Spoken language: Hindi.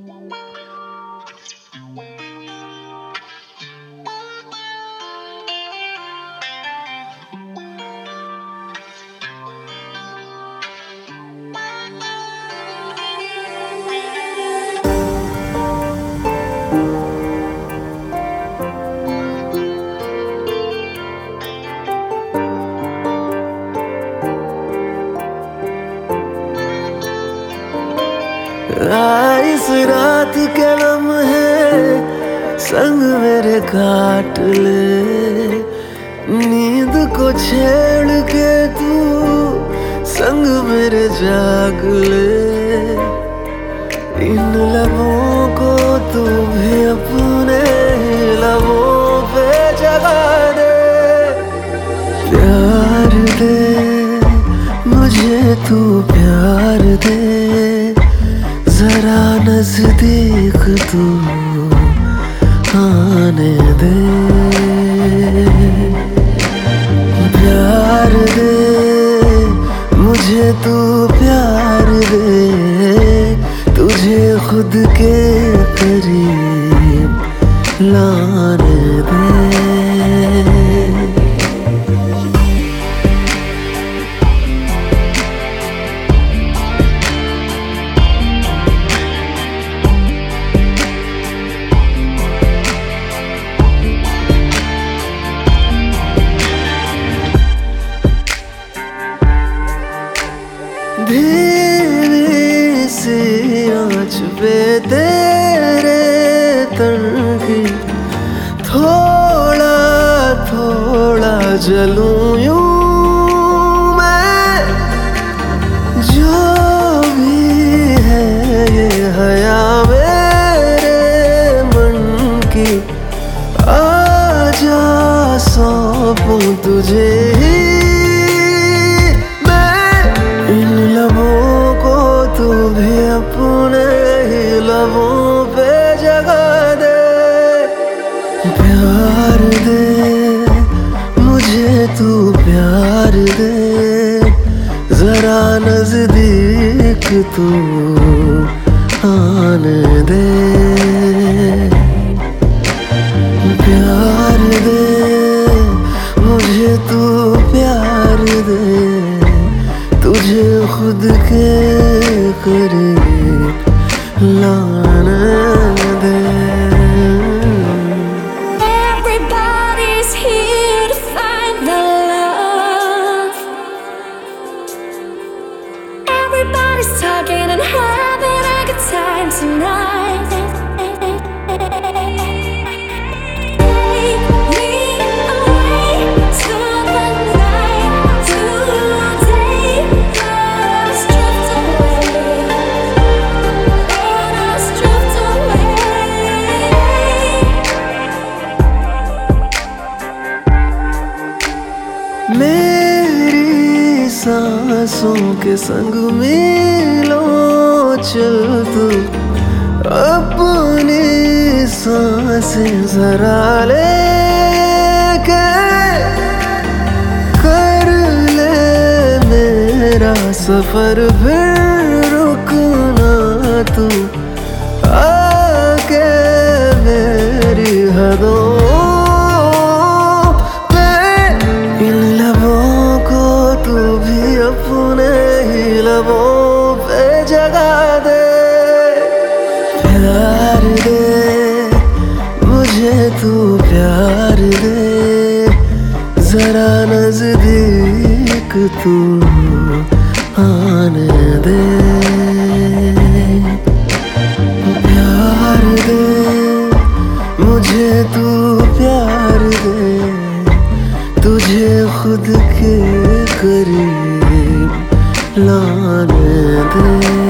इस रात के लम्हे संग मेरे काट ले, नींद को छेड़ के तू संग मेरे जाग ले। इन लबों को तू भी अपने लबों पे जगा दे, प्यार दे मुझे तू प्यार दे, जरा नजदीक तू आने दे। प्यार दे मुझे तू प्यार दे, तुझे खुद के करीब लाने दे। धीमी सी आँच पे तेरे तन की थोड़ा थोड़ा जलूं यूं मैं। जो भी है ये हया मेरे मन की, आजा सौंपूं तुझे ही। तू भी अपने ही लबों पे जगा दे, प्यार दे मुझे तू प्यार दे, जरा नजदीक तू आने दे। प्यार दे मुझे तू प्यार दे, तुझे खुद के करीब लाने दे। Everybody's here to find the love. Everybody's talking and having a good time tonight. मेरी सांसों के संग मीलों चल तू, अपनी सांसें जरा ले के कर ले मेरा सफर, फिर रुकना तू आके मेरी हदों। अपने ही लबों पे जगा दे, प्यार दे मुझे तू प्यार दे, जरा नजदीक तू आने दे। प्यार दे मुझे तू प्यार दे, तुझे खुद के करीब लाने दे।